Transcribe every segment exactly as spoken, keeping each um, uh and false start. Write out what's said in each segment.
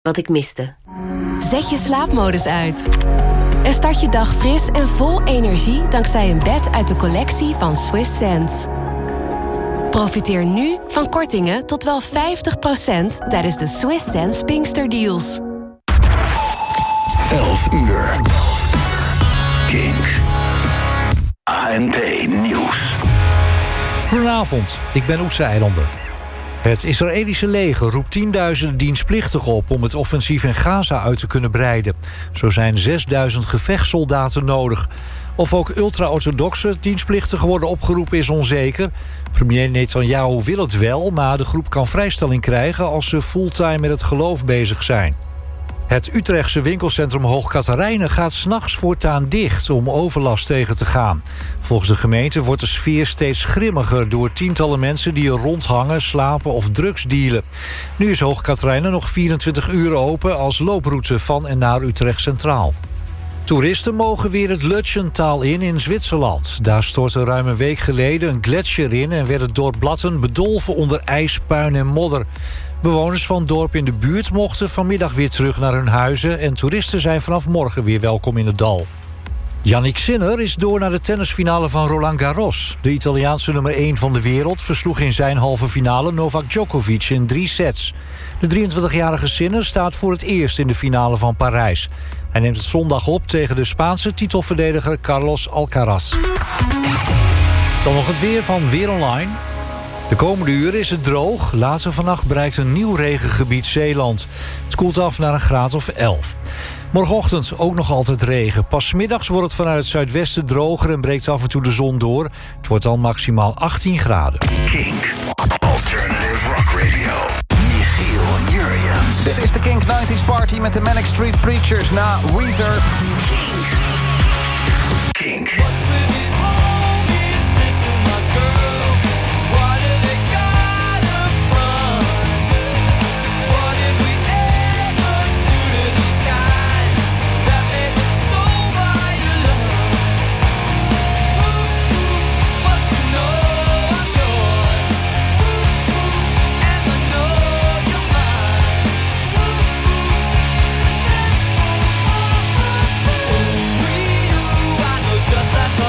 wat ik miste. Zet je slaapmodus uit. En start je dag fris en vol energie dankzij een bed uit de collectie van Swiss Sense. Profiteer nu van kortingen tot wel vijftig procent tijdens de Swiss Sense Pinkster Deals. elf uur. Kink. A N P Nieuws. Goedenavond, ik ben Oetse Eilander. Het Israëlische leger roept tienduizenden dienstplichtigen op om het offensief in Gaza uit te kunnen breiden. Zo zijn zesduizend gevechtssoldaten nodig. Of ook ultra-orthodoxe dienstplichtigen worden opgeroepen is onzeker. Premier Netanyahu wil het wel, maar de groep kan vrijstelling krijgen als ze fulltime met het geloof bezig zijn. Het Utrechtse winkelcentrum Hoog Catharijnen gaat 's nachts voortaan dicht om overlast tegen te gaan. Volgens de gemeente wordt de sfeer steeds grimmiger door tientallen mensen die er rondhangen, slapen of drugs dealen. Nu is Hoog Catharijnen nog vierentwintig uur open als looproute van en naar Utrecht Centraal. Toeristen mogen weer het Lötschental in in Zwitserland. Daar stortte ruim een week geleden een gletsjer in en werd het dorp Blatten bedolven onder ijs, puin en modder. Bewoners van het dorp in de buurt mochten vanmiddag weer terug naar hun huizen en toeristen zijn vanaf morgen weer welkom in het dal. Yannick Sinner is door naar de tennisfinale van Roland Garros. De Italiaanse nummer één van de wereld versloeg in zijn halve finale Novak Djokovic in drie sets. De drieëntwintigjarige Sinner staat voor het eerst in de finale van Parijs. Hij neemt het zondag op tegen de Spaanse titelverdediger Carlos Alcaraz. Dan nog het weer van Weer Online. De komende uren is het droog. Later vannacht bereikt een nieuw regengebied Zeeland. Het koelt af naar een graad of elf. Morgenochtend ook nog altijd regen. Pas 's middags wordt het vanuit het zuidwesten droger en breekt af en toe de zon door. Het wordt dan maximaal achttien graden. Kink. Alternative Rock Radio. Michiel Jurjens. Dit is de Kink negentig Party met de Manic Street Preachers na Weezer. Kink. Kink. Just that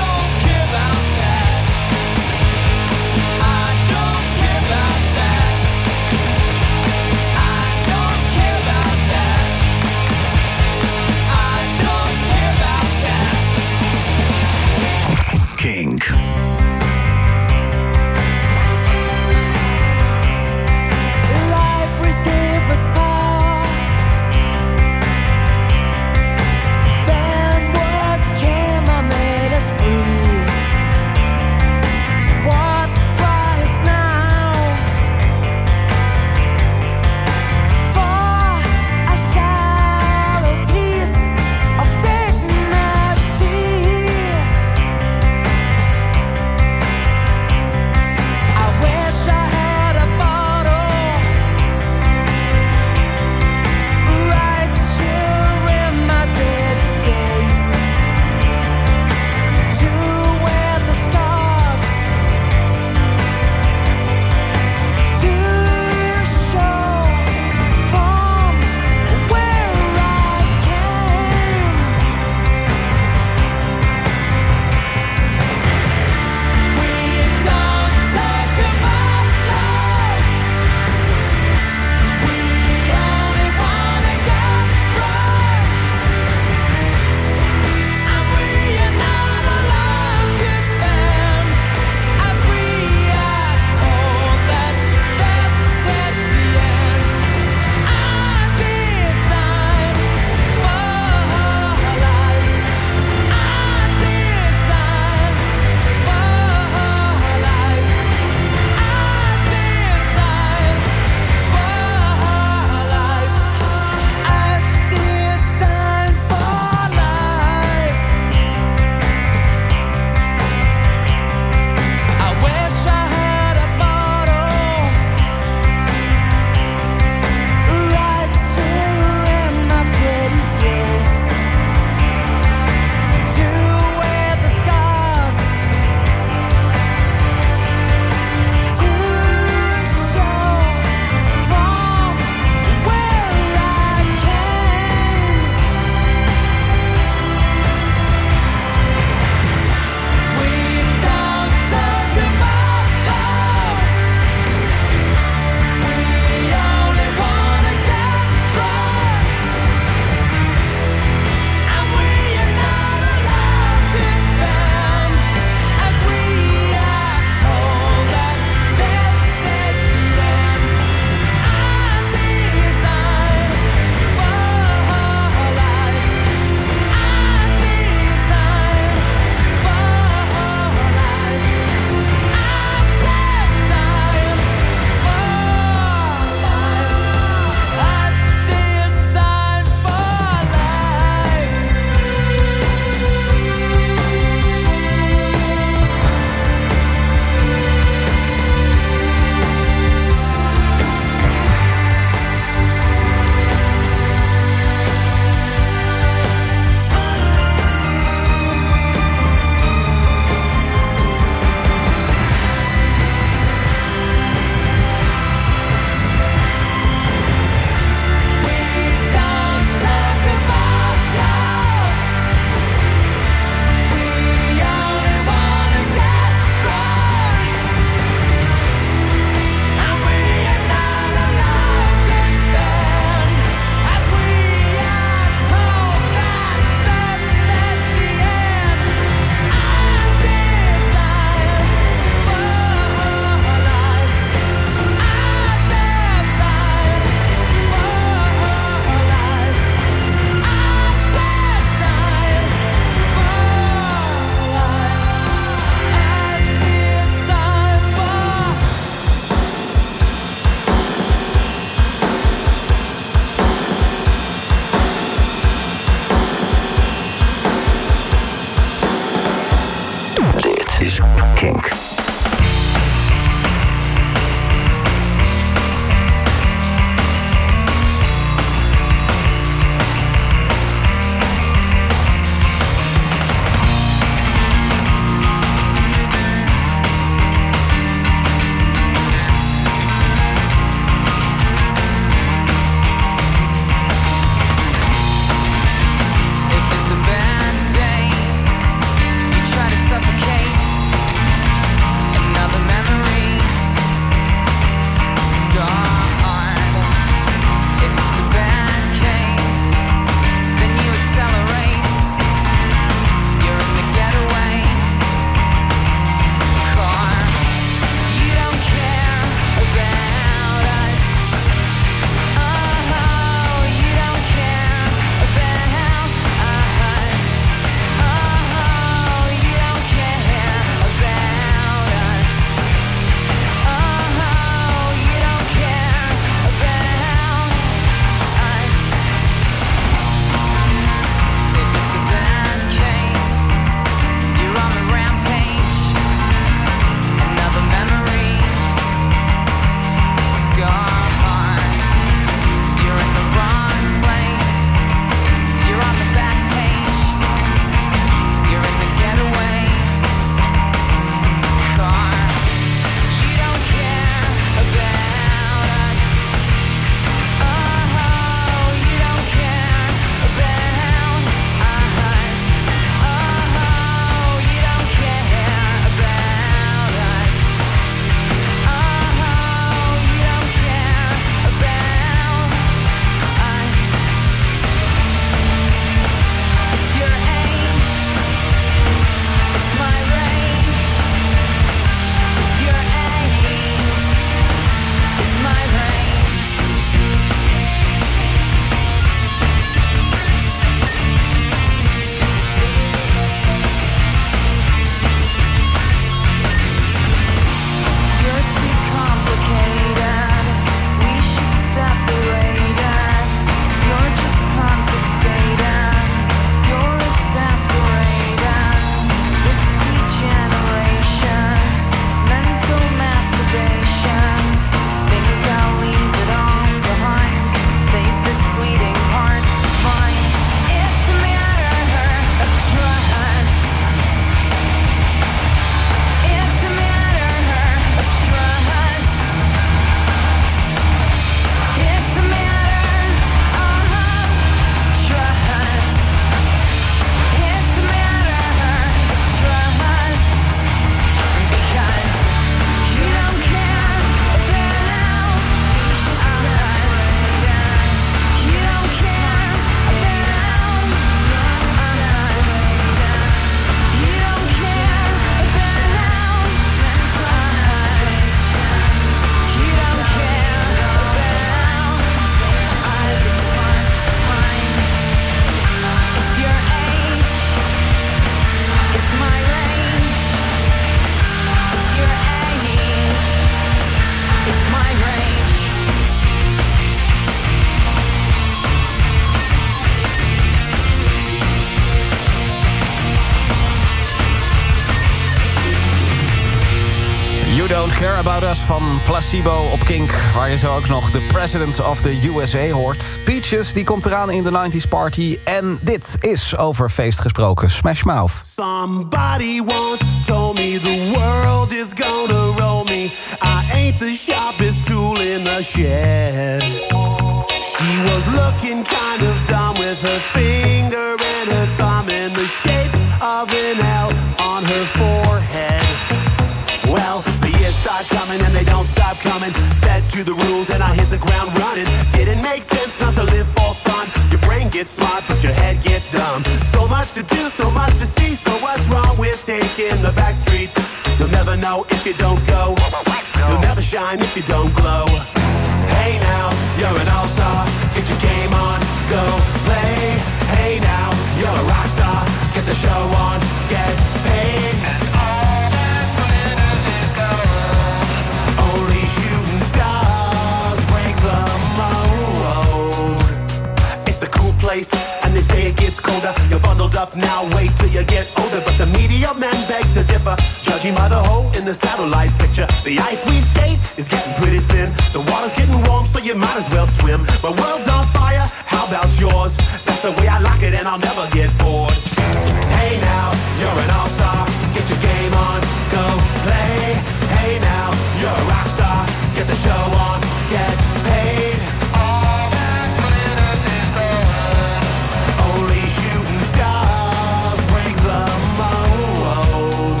Don't Care About Us van Placebo op Kink... waar je zo ook nog The President of the U S A hoort. Peaches, die komt eraan in de nineties party. En dit is over feest gesproken. Smash Mouth. Somebody once told me the world is gonna roll me. I ain't the sharpest tool in the shed. She was looking kind of dumb with her finger and her thumb in the shape of an L on her forehead. Well, the years start coming and they don't stop coming. Fed to the rules and I hit the ground running. Didn't make sense not to live for fun. Your brain gets smart but your head gets dumb. So much to do, so much to see. So what's wrong with taking the back streets? You'll never know if you don't go. You'll never shine if you don't glow. Hey now, you're an all-star. Get your game on, go play. Hey now, you're a rock star. Get the show on, get paid. And all that glitters is gold. Only shooting stars break the mold. It's a cool place, and they say it gets colder. You're bundled up now, wait till you get older. But the media men beg to differ, judging by the hole in the satellite picture. The ice we skate is getting pretty thin. The water's getting warm, so you might as well swim. My world's on fire, how about yours? That's the way I like it, and I'll never get bored. Hey now, you're an all-star. Get your game on, go play. Hey now, you're a rock star. Get the show on, get paid. All that glitters is gold. Only shooting stars break the mold.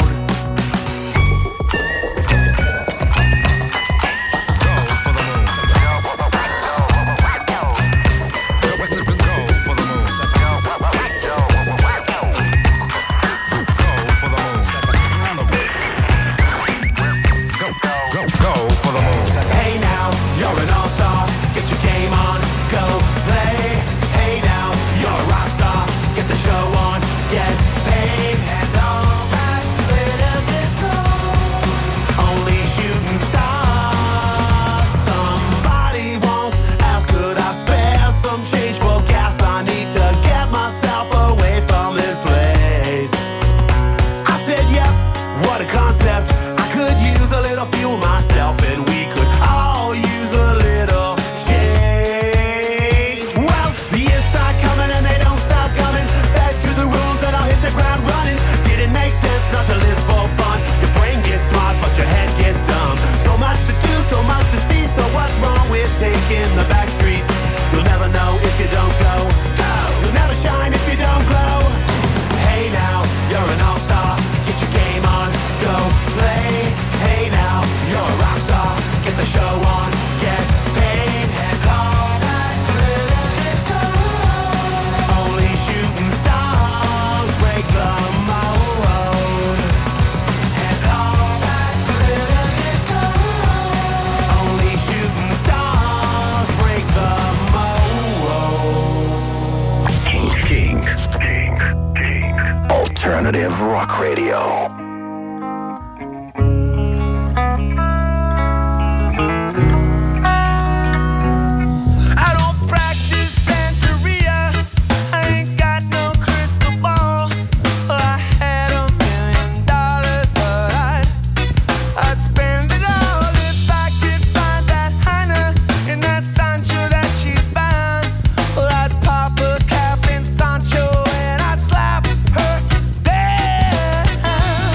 Alternative Rock Radio. Pop a cap in Sancho and I'd slap her down.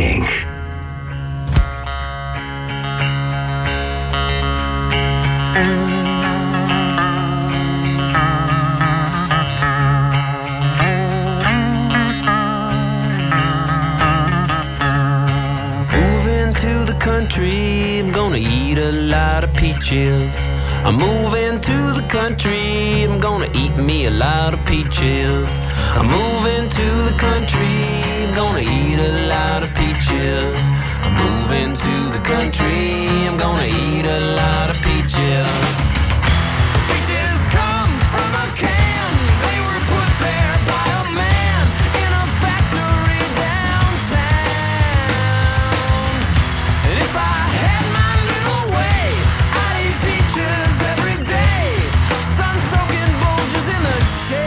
Kink. Country, I'm gonna eat a lot of peaches. I'm moving to the country, I'm gonna eat me a lot of peaches. I'm moving to the country, I'm gonna eat a lot of peaches. I'm moving to the country, I'm gonna eat a lot of peaches. Peaches come from a can, they were put there by a man in a factory downtown. And if I had my little way, I'd eat peaches every day. Sun-soaking bulges in the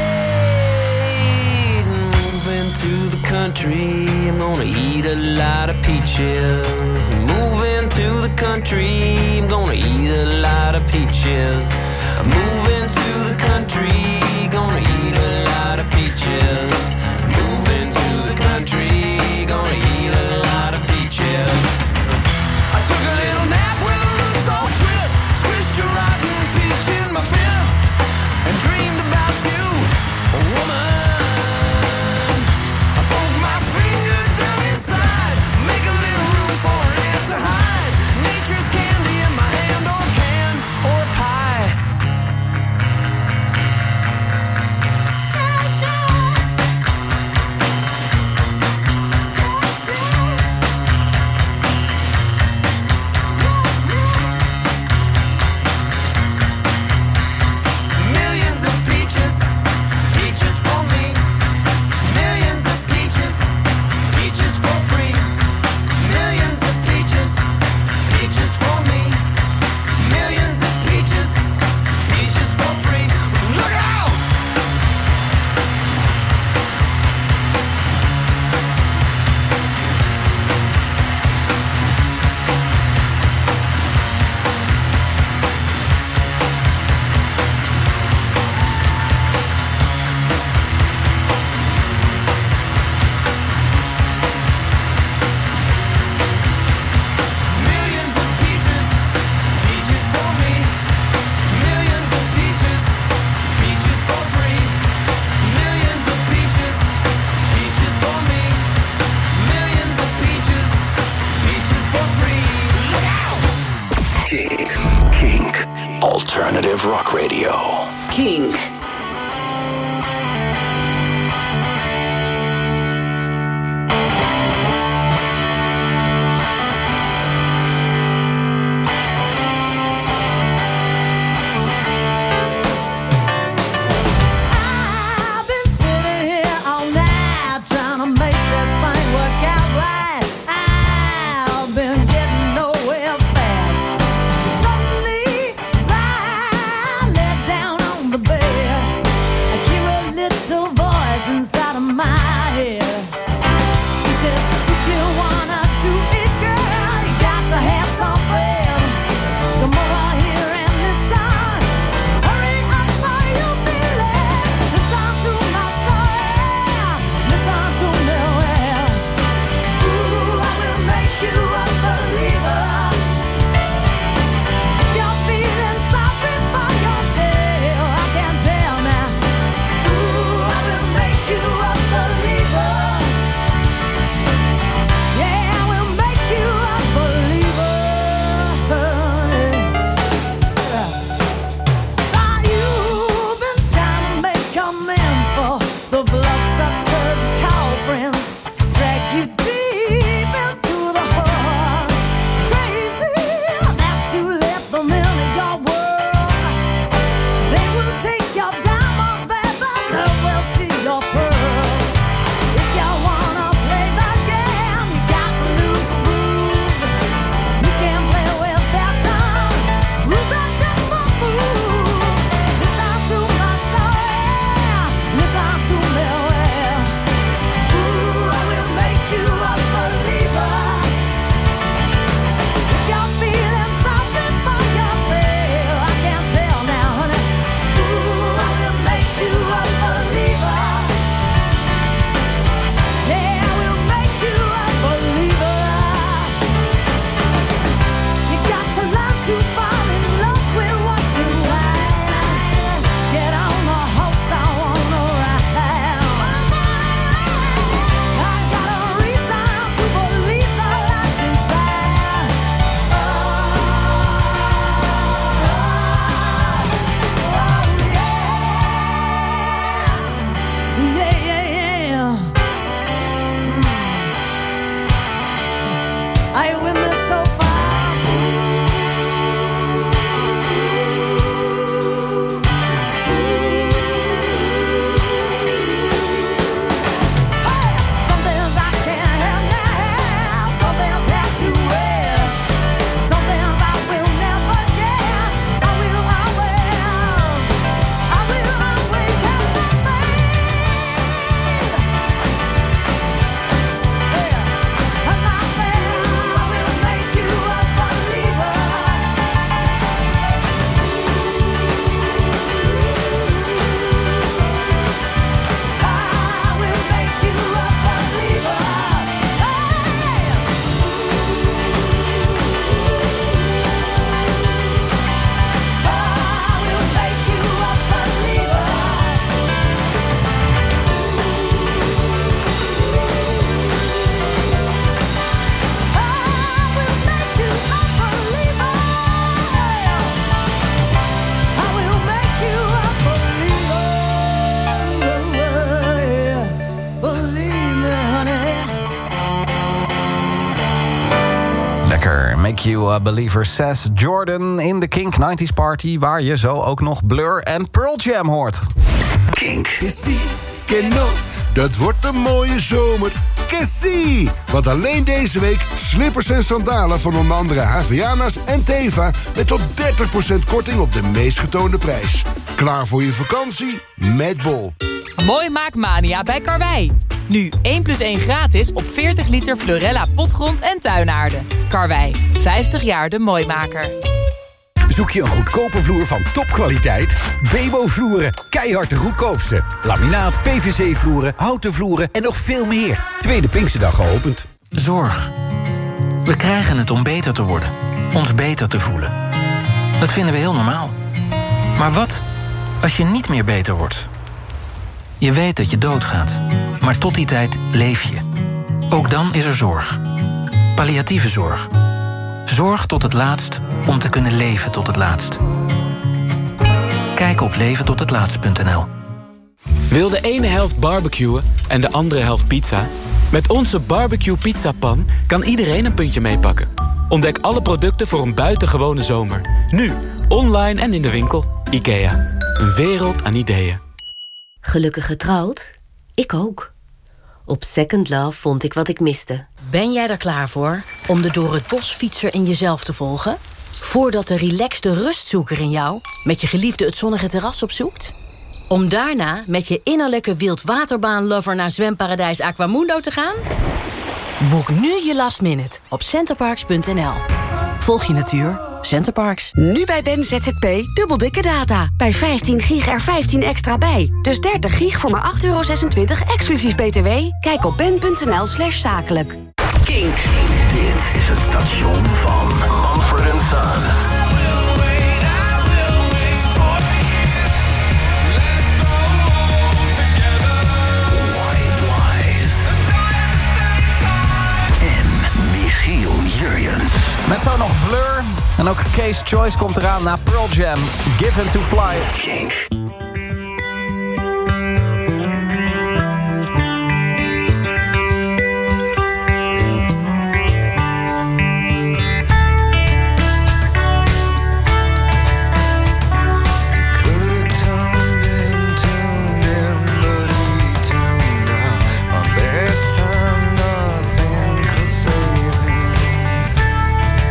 shade. Moving to the country, I'm gonna eat a lot of peaches. Moving to the country, I'm gonna eat a lot of peaches. Moving to the country, gonna eat a lot of peaches. Moving to the country, gonna eat a lot of peaches. I took a little nap with a loose old twist, squished a rotten peach in my fist, and dreamed about you, a woman. I poke my finger down inside, make a little room for an ant to hide. Nature's candy in my hand, or can, or pie. Millions of peaches, peaches for me. Millions of peaches, peaches for free. Millions of peaches, peaches for me. Millions of peaches, peaches for free. Look out! Millions of peaches, peaches for me. Millions of peaches, peaches for free. Millions of peaches, peaches for me. Millions of peaches, peaches for free. Look out! Kink. Kink. Alternative Rock Radio. Kink. I've been sitting here all night trying to make this thing work out right. I've been getting nowhere fast. Suddenly, as I lay down on the bed, Make You a Believer, says Jordan in de Kink nineties Party... waar je zo ook nog Blur en Pearl Jam hoort. Kink. Kessie, Keno, dat wordt een mooie zomer. Kessie! Want alleen deze week slippers en sandalen van onder andere Havaianas en Teva... met tot dertig procent korting op de meest getoonde prijs. Klaar voor je vakantie? Met Bol. Mooi Maakmania bij Karwei. Nu één plus één gratis op veertig liter Florella potgrond en tuinaarden. Karwei, vijftig jaar de mooimaker. Zoek je een goedkope vloer van topkwaliteit? Bebo Vloeren, keihard de goedkoopste. Laminaat, P V C-vloeren, houten vloeren en nog veel meer. Tweede Pinksterdag geopend. Zorg. We krijgen het om beter te worden. Ons beter te voelen. Dat vinden we heel normaal. Maar wat als je niet meer beter wordt? Je weet dat je doodgaat. Maar tot die tijd leef je. Ook dan is er zorg. Palliatieve zorg. Zorg tot het laatst om te kunnen leven tot het laatst. Kijk op leven tot het laatst punt n l. Wil de ene helft barbecuen en de andere helft pizza? Met onze barbecue pizzapan kan iedereen een puntje meepakken. Ontdek alle producten voor een buitengewone zomer. Nu, online en in de winkel. IKEA. Een wereld aan ideeën. Gelukkig getrouwd? Ik ook. Op Second Love vond ik wat ik miste. Ben jij er klaar voor om de door het bos fietser in jezelf te volgen? Voordat de relaxte rustzoeker in jou met je geliefde het zonnige terras opzoekt? Om daarna met je innerlijke wildwaterbaan-lover naar zwemparadijs Aquamundo te gaan? Boek nu je last minute op centerparks punt n l. Volg je natuur. Centerparks. Nu bij Ben Z Z P dubbel dikke data. Bij vijftien gig er vijftien extra bij. Dus dertig gig voor maar acht euro zesentwintig exclusief B T W. Kijk op ben punt n l slash zakelijk. Kink. Dit is het station van Mumford and Sons. Jurjens. Met zo nog Blur. En ook Case Choice komt eraan na Pearl Jam. Given to Fly. Kink.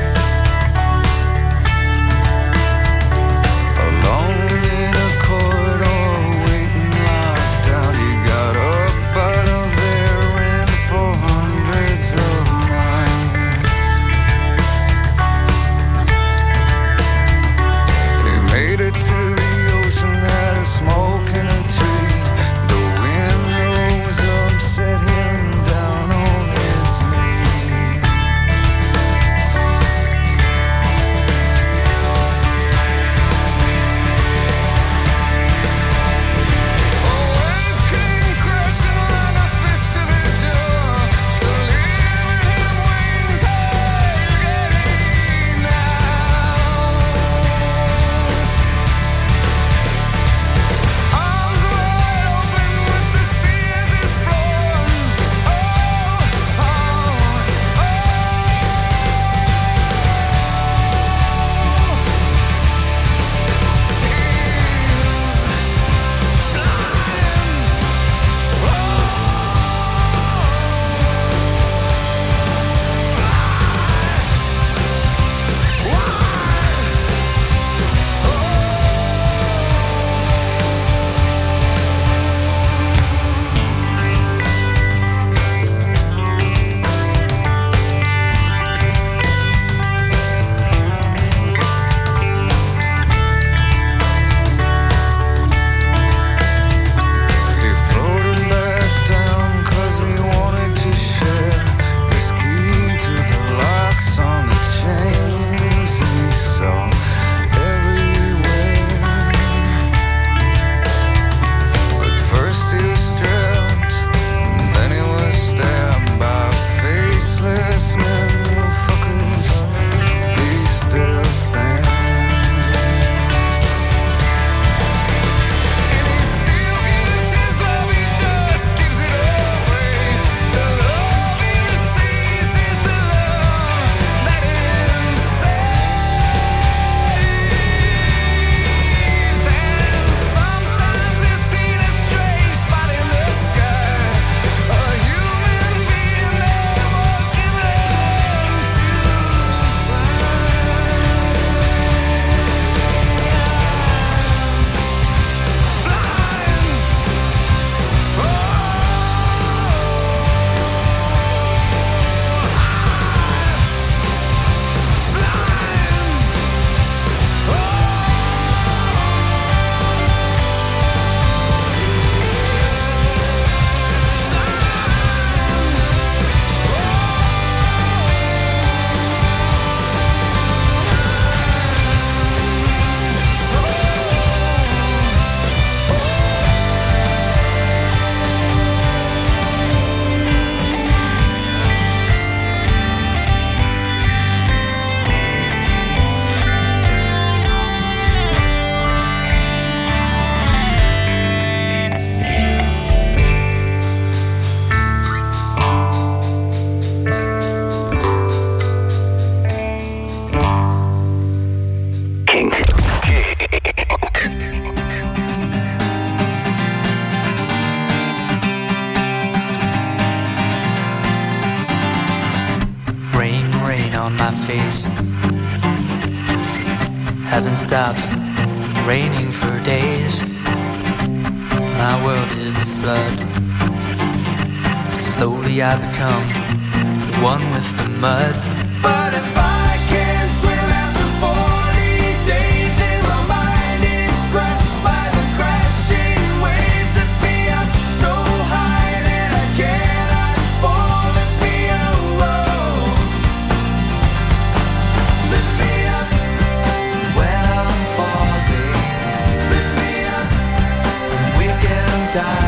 Alone in a chorus on my face. Hasn't stopped raining for days. My world is a flood. Slowly I become one with the mud. But if I can't swim after forty days and my mind is crushed by the crashing waves that be up so high that I cannot fall, lift me up, whoa. Lift me up when I'm falling. Lift me up when we can die.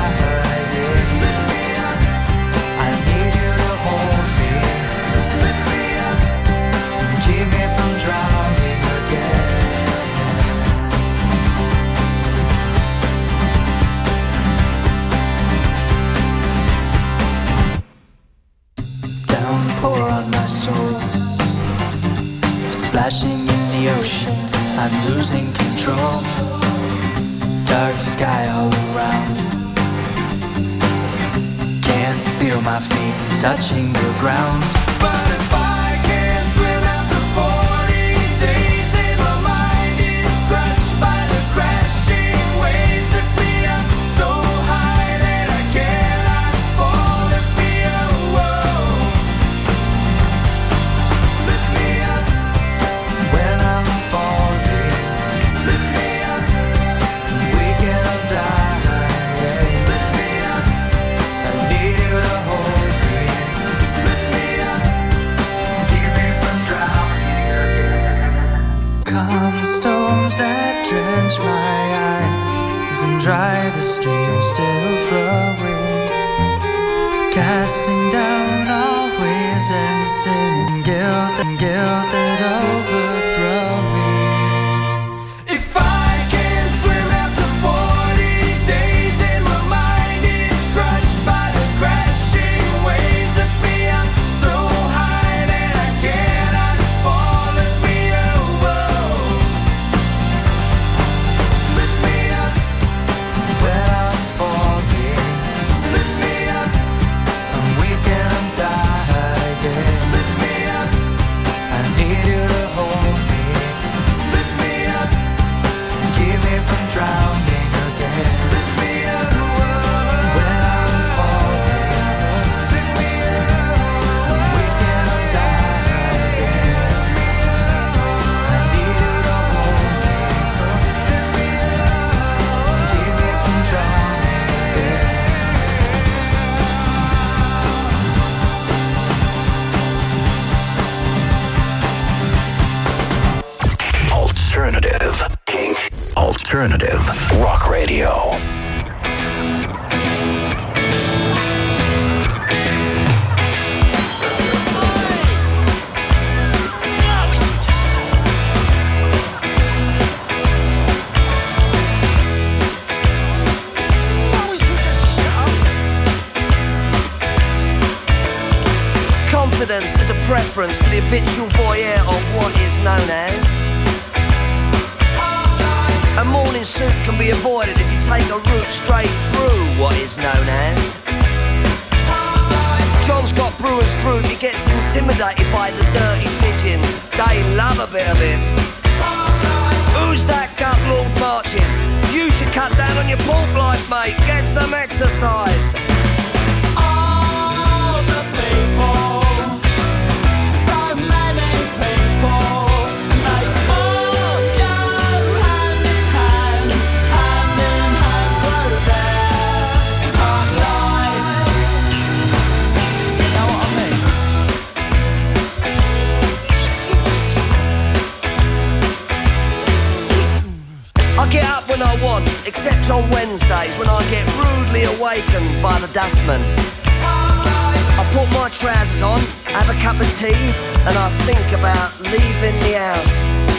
Splashing in the ocean, I'm losing control. Dark sky all around. Can't feel my feet touching the ground. But if I can't swim after forty days and my mind is crushed by the crashing waves that be up so high that I cannot fall, lift me up, whoa. Lift me up when I'm falling. Lift me up, we can die. Lift me up, I need you to hold me. Lift me up, keep me from drowning again. Calm storms that drench my eyes and dry the stream still flowing. Casting down all waves and sin, guilt and guilt that overthrow me. If I can't swim after forty days and my mind is crushed by the crashing waves that be up so high that I cannot fall, lift me up, whoa. Lift me up when I'm falling. Lift me up and we can die again. Lift me up, I need you to hold me. Lift me up, keep me from drowning again. Lift me up when I'm falling. Lift me up, we can die again. I need you to hold me. Lift me up, keep me from drowning again. Alternative Kink. Alternative Rock Radio. Confidence is a preference for the habitual voyeur of what is known as. A morning suit can be avoided if you take a route straight through what is known as. John's got brewer's fruit, he gets intimidated by the dirty pigeons. They love a bit of him. Who's that gut lord marching? You should cut down on your pork life, mate. Get some exercise. All the people, so many people, and they all go hand in hand, hand in hand through their life. You know what I mean? I get up when I want, except on Wednesdays when I get rudely awakened by the dustman. I put my trousers on, have a cup of tea, and I think about leaving the house.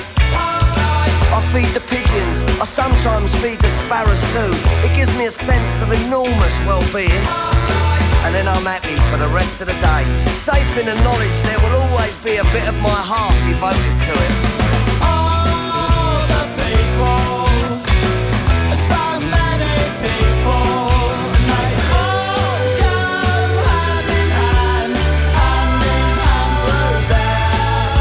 I feed the pigeons, I sometimes feed the sparrows too. It gives me a sense of enormous well-being. And then I'm happy for the rest of the day, safe in the knowledge there will always be a bit of my heart devoted to it. All the people, so many people, and they all go hand in hand, hand in hand through their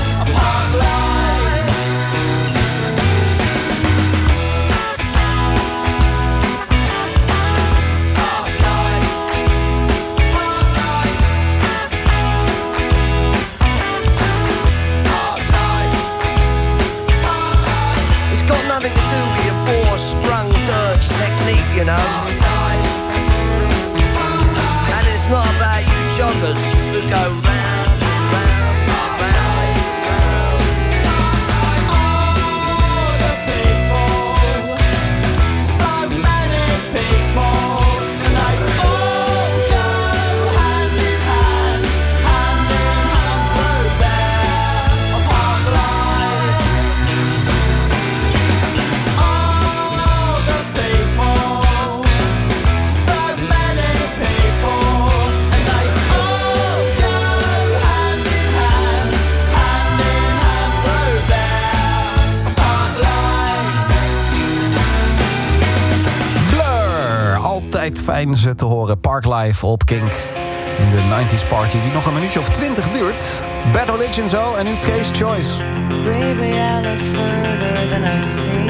know. And it's not about you joggers who go round, round, round, round. All the people, so many people, and they all go hand in hand, hand in hand through their park life. All the people, so many people, and they all go hand in hand, hand in hand through their park life. Blur, altijd fijn ze te horen. Park Live op Kink. In de nineties party die nog een minuutje of twintig duurt. Bad Religion zo en nu Case Choice. Bravely I look further than I see.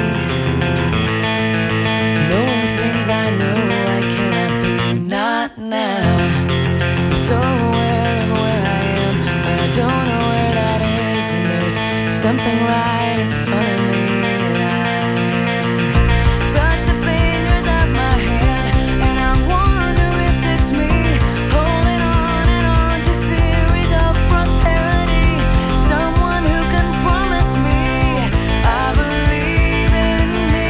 Knowing things I know I cannot be, not now. I'm so aware of where I am, but I don't know where that is. And there's something right in front of me. And I touch the fingers of my hand, and I wonder if it's me holding on and on to theories of prosperity. Someone who can promise me I believe in me.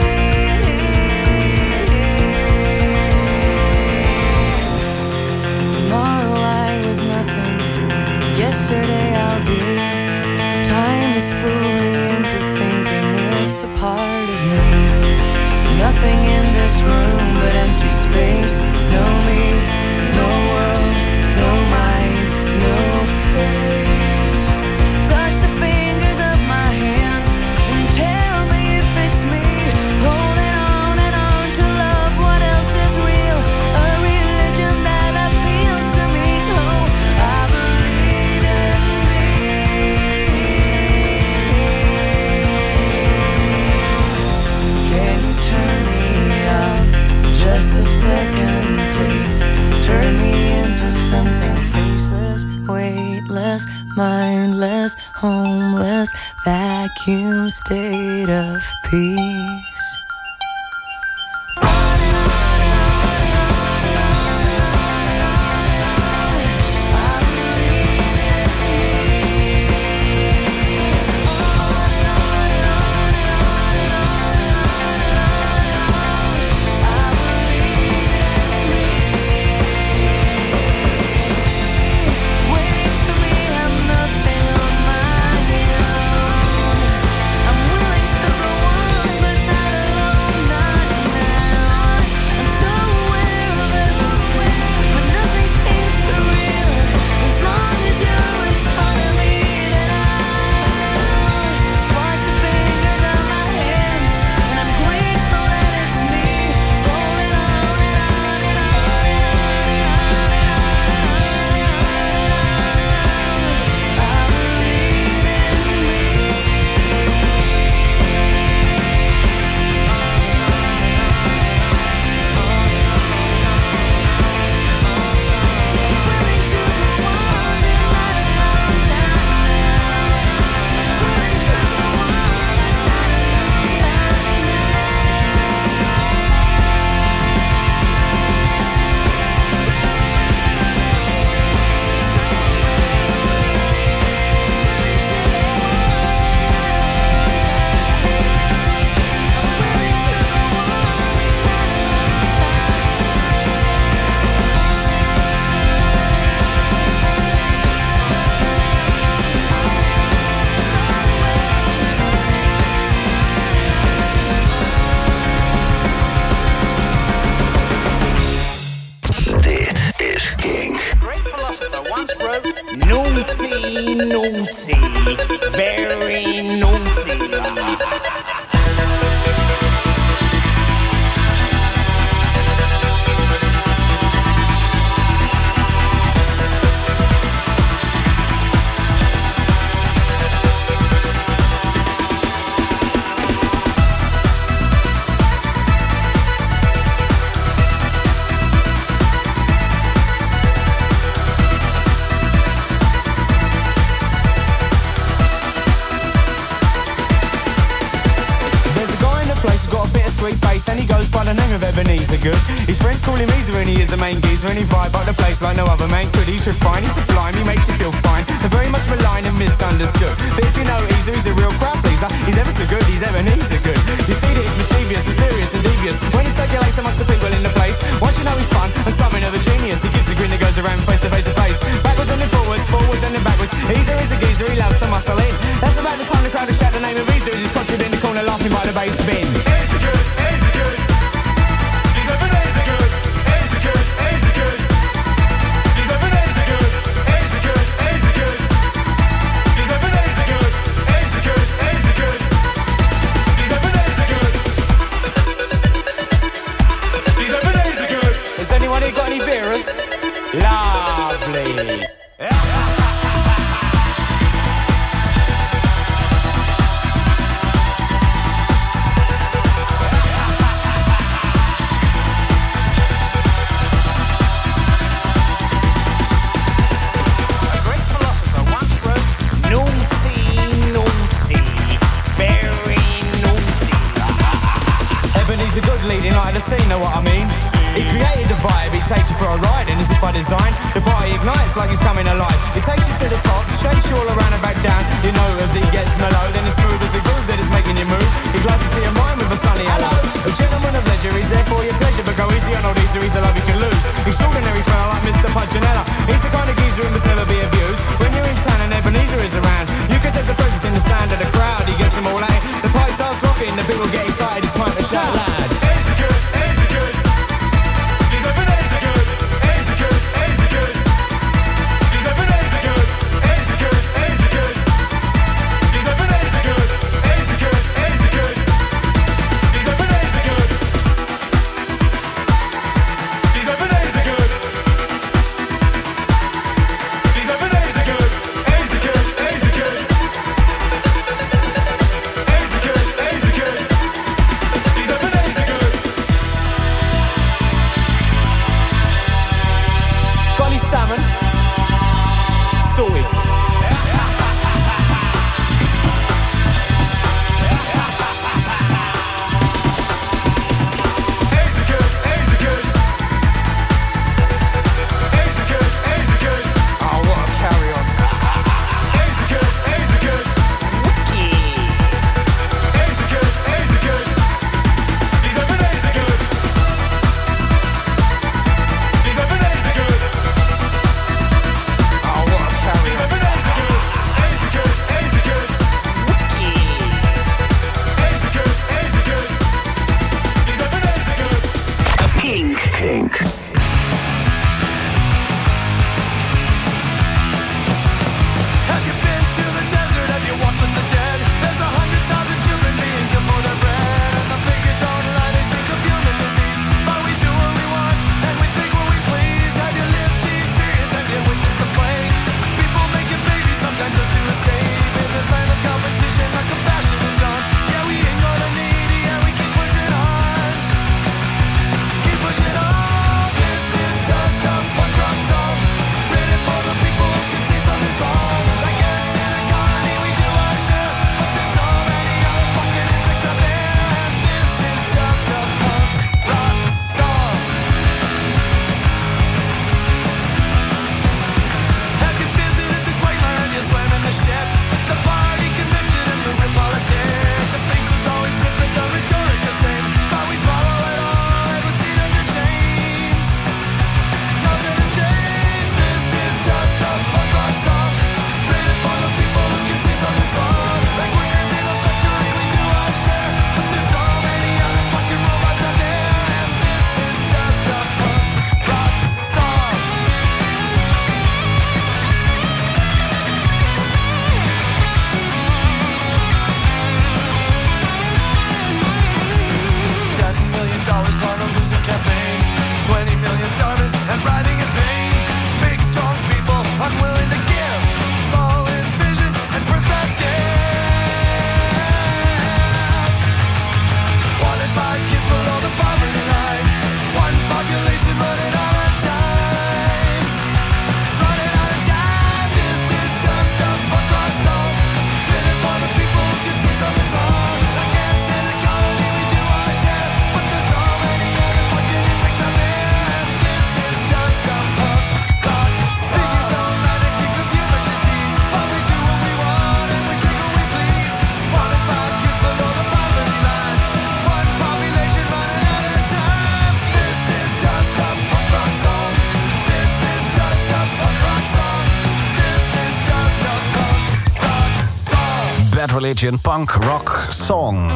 Tomorrow I was nothing, yesterday I'll be. Time has fooled me into thinking it's a part of me. Nothing in this room but empty space. No me, no world, no mind, no face. Touch the fingers of my hands and tell me if it's me holding on and on to love. What else is real? A religion that appeals to me. Oh, I believe in me. Can you turn me off just a second, please? Turn me into something faceless, weightless, mindless, homeless, vacuum state of peace. I'm willing to go on, but not alone, not naughty, very naughty. And he goes by the name of Ebenezer. are good. His friends call him Easer and he is the main geezer. And he vibe up the place like no other man could. He's refined, he's sublime, he makes you feel fine. And very much maligned and misunderstood. But if you know Easer, he's a real crowd pleaser. He's ever so good, he's ever neither good. You see that he's mischievous, mysterious and devious. When he circulates amongst the people in the place, once you know he's fun and something of a genius, he gives a grin that goes around face to face to face. Backwards and then forwards, forwards and then backwards. Easer is a geezer, he loves to muscle in. That's about the time the crowd will shout the name of Easer as he's conjured in the corner laughing by the bass bin. Easer good, Easer good. He's ever Easer good, Easer good, Easer good. He's ever Easer good, Easer good, Easer good. He's ever Easer good, Easer good, Easer good. He's ever Easer good. He's ever Easer good. Has anyone here got any beers? Lovely. He's a good leading light of the scene, know what I mean? He created the vibe, he takes you for a ride, and as if by design, the party ignites like he's coming alive. He takes you to the top, shakes you all around and back down. You know as he gets mellow, then as smooth as a groove that is making you move. He glides into your mind with a sunny hello. A gentleman of leisure, he's there for your pleasure, but go easy on old Easer, he's a love you can lose. Extraordinary fella like Mister Punchinella. He's the kind of geezer who must never be abused. When you're in town and Ebenezer is around, you can sense the presence in the sound of the crowd. He gets them all out. The party starts rocking, the people get excited, it's time to shout loud. Carry on. Religion, punk rock song.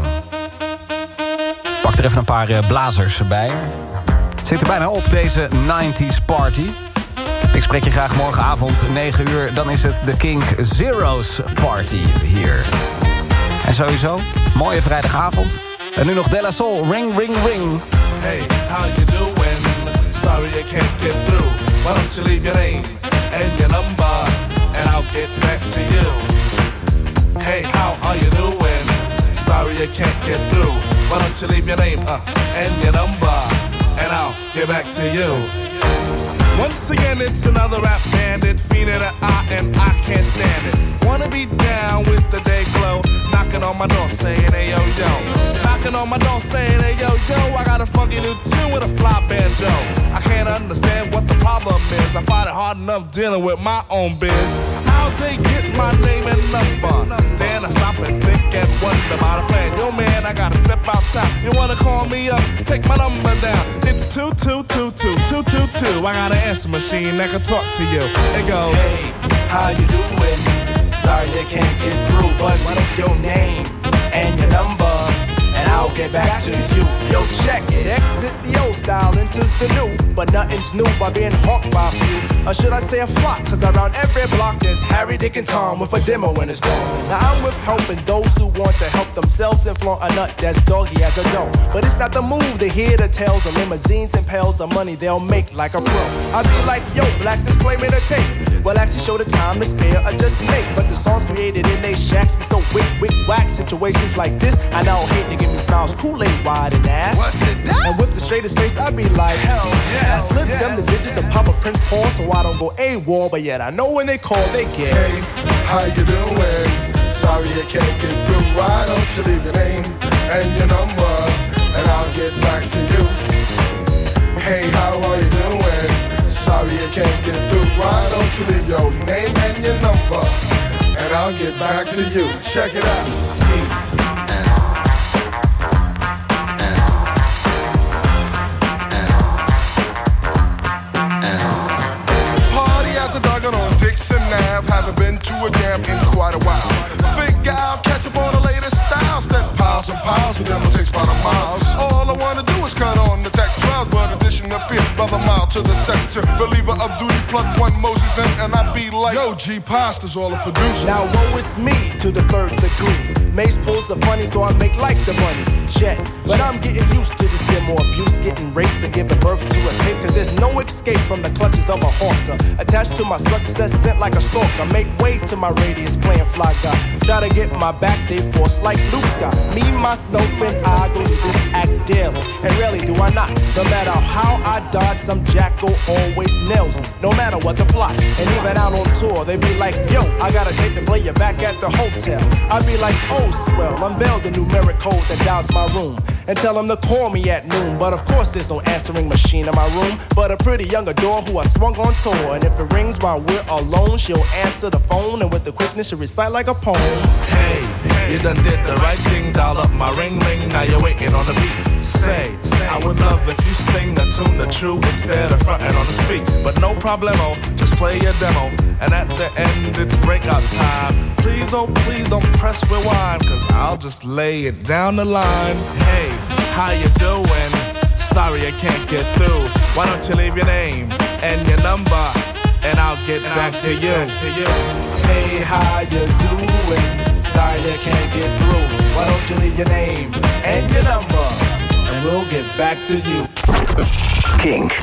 Pak er even een paar uh, blazers bij. Het zit er bijna op, deze nineties party. Ik spreek je graag morgenavond, negen uur. Dan is het de Kink Zero's Party hier. En sowieso, mooie vrijdagavond. En nu nog De La Soul, Ring Ring Ring. Hey, how you doing? Sorry I can't get through. Why don't you leave your name and your number, and I'll get back to you. Hey, how are you doing? Sorry I can't get through. Why don't you leave your name uh, and your number, and I'll get back to you. Once again, it's another rap bandit, fiending an eye, and I can't stand it. Wanna be down with the day glow, knocking on my door saying, hey, yo, yo. Knocking on my door saying, hey, yo, yo, I got a funky new tune with a fly banjo. I can't understand what the problem is. I find it hard enough dealing with my own biz. How'd they get my name and number? Then I stop and think and wonder about a plan. Yo, man, I gotta step outside. You wanna call me up? Take my number down. It's two two two two two two two. I got an answer machine that can talk to you. It goes, hey, how you doing? Sorry I can't get through, but what is your name and your number, and I'll get back to you. Yo, check it. Exit the old style, enters the new, but nothing's new by being hawked by a few. Or should I say a flock? Cause around every block there's Harry, Dick, and Tom with a demo in his ball. Now I'm with helping those who want to help themselves and flaunt a nut that's doggy as a dough. But it's not the move to hear the tales of limousines and pails of money they'll make like a pro. I be like, yo, black display made a tape. Well, actually show the time to spare or just make. But the songs created in they shacks be so wick, wick, whack. Situations like this, I now hate to give me smiles, Kool-Aid wide and ass. What's it that? And with the straightest face, I be like, hell yeah. I slip yes. them the digits of Papa Prince Paul so I don't go AWOL. But yet I know when they call, they get. Hey, how you doing? Sorry I can't get through. Why don't you leave your name and your number, and I'll get back to you. Hey, how are you doing? Sorry I can't get through. Why don't you leave your name and your number, and I'll get back to you. Check it out. Peace. Haven't been to a jam in quite a while. Figure out, catch up on the latest styles. That piles and piles of them will take about a miles. All I wanna do is cut on the tech twelve, but addition appear by the mile to the sector. Believer of duty, plug one Moses in, and I be like, yo, G Pasta's all a producer. Now woe is me to the third degree. Mace pulls the funny, so I make like the money. Check, but I'm getting used to this demo abuse, getting raped and giving birth to a tape. Cause there's no escape from the clutches of a hawker. Attached to my success, sent like a stalker. Make way to my radius, playing fly guy. Try to get my back, they force like Luke Scott. Me, myself, and I go through this act daily. And rarely do I not. No matter how I dodge, some jackal always nails me. No matter what the plot. And even out on tour, they be like, yo, I got a date to play you back at the hotel. I be like, oh, swell, unveil the numeric code that dials my room. And tell them to call me at noon. But of course there's no answering machine in my room, but a pretty young adore who I swung on tour. And if it rings while we're alone, she'll answer the phone, and with the quickness she'll recite like a poem. Hey, you done did the right thing, dial up my ring ring, now you're waiting on the beat. Say, I would love if you sing the tune the true instead of fronting on the speak. But no problemo, just play your demo, and at the end it's breakout time. Please, oh please don't press rewind, cause I'll just lay it down the line. Hey, how you doing? Sorry I can't get through. Why don't you leave your name and your number, and I'll get and back I'll to, you. back to you. Hey, how you doing? Sorry I can't get through. Why don't you leave your name and your number, and we'll get back to you. Kink.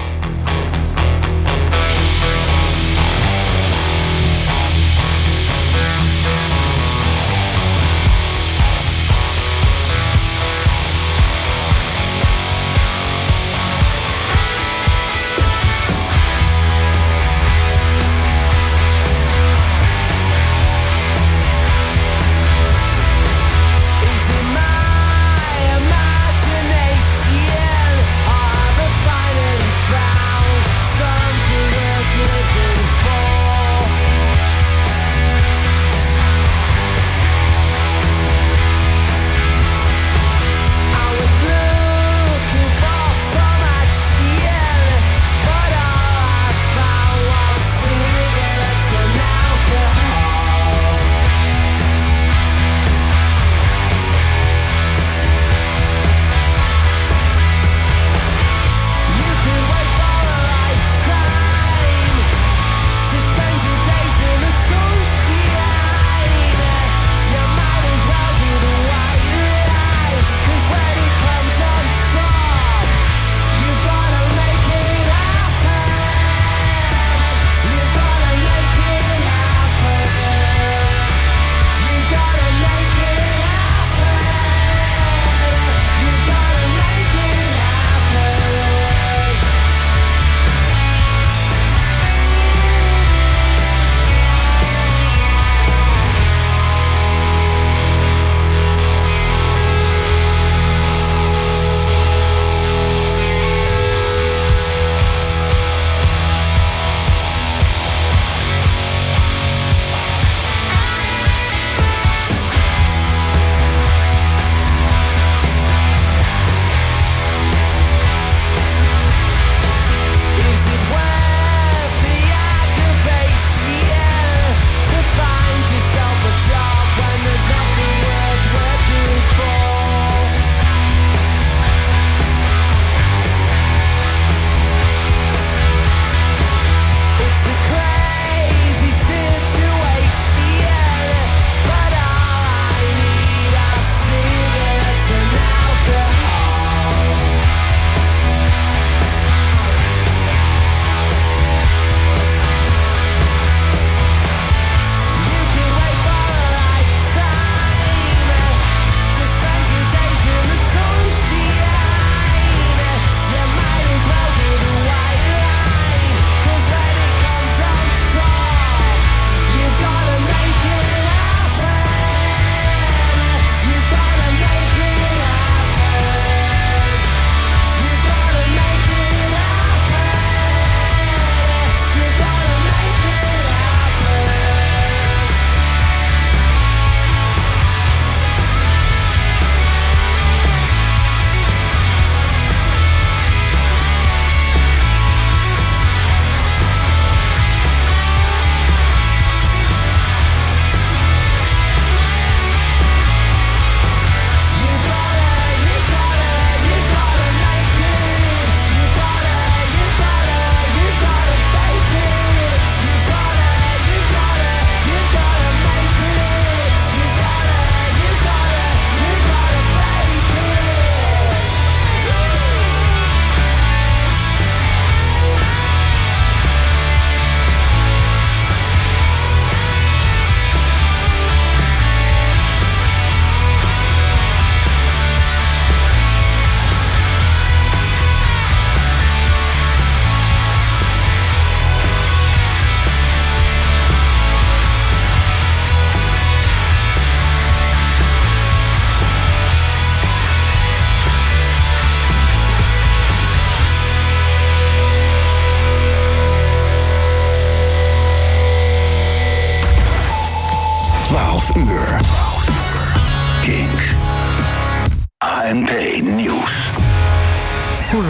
Imagination, are the finding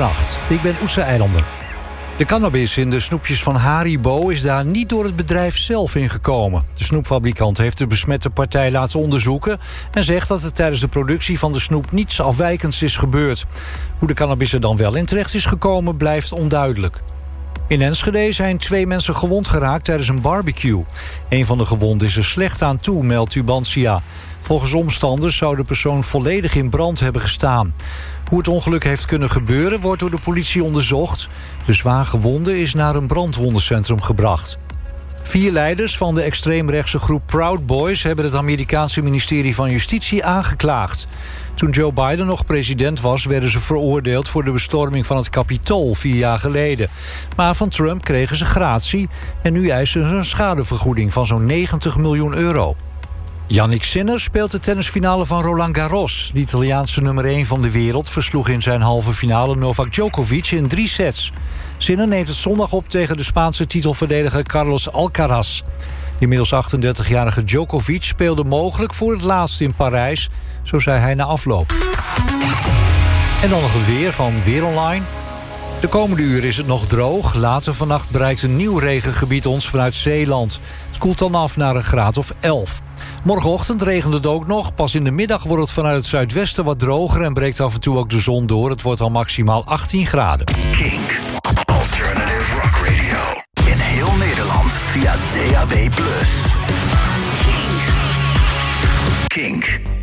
Goedenacht, ik ben Oetse Eilander. De cannabis in de snoepjes van Haribo is daar niet door het bedrijf zelf ingekomen. De snoepfabrikant heeft de besmette partij laten onderzoeken en zegt dat er tijdens de productie van de snoep niets afwijkends is gebeurd. Hoe de cannabis er dan wel in terecht is gekomen blijft onduidelijk. In Enschede zijn twee mensen gewond geraakt tijdens een barbecue. Een van de gewonden is er slecht aan toe, meldt Tubantia. Volgens omstanders zou de persoon volledig in brand hebben gestaan. Hoe het ongeluk heeft kunnen gebeuren wordt door de politie onderzocht. De zwaargewonde is naar een brandwondencentrum gebracht. Vier leiders van de extreemrechtse groep Proud Boys hebben het Amerikaanse ministerie van Justitie aangeklaagd. Toen Joe Biden nog president was, werden ze veroordeeld voor de bestorming van het Capitool vier jaar geleden. Maar van Trump kregen ze gratie en nu eisen ze een schadevergoeding van zo'n negentig miljoen euro. Yannick Sinner speelt de tennisfinale van Roland Garros. De Italiaanse nummer één van de wereld versloeg in zijn halve finale Novak Djokovic in drie sets. Sinner neemt het zondag op tegen de Spaanse titelverdediger Carlos Alcaraz. De inmiddels achtendertigjarige Djokovic speelde mogelijk voor het laatst in Parijs, zo zei hij na afloop. En dan nog het weer van Weer Online. De komende uren is het nog droog. Later vannacht bereikt een nieuw regengebied ons vanuit Zeeland. Het koelt dan af naar een graad of elf. Morgenochtend regent het ook nog. Pas in de middag wordt het vanuit het zuidwesten wat droger en breekt af en toe ook de zon door. Het wordt al maximaal achttien graden. Kink. Alternative Rock Radio. In heel Nederland via D A B plus. Kink. Kink.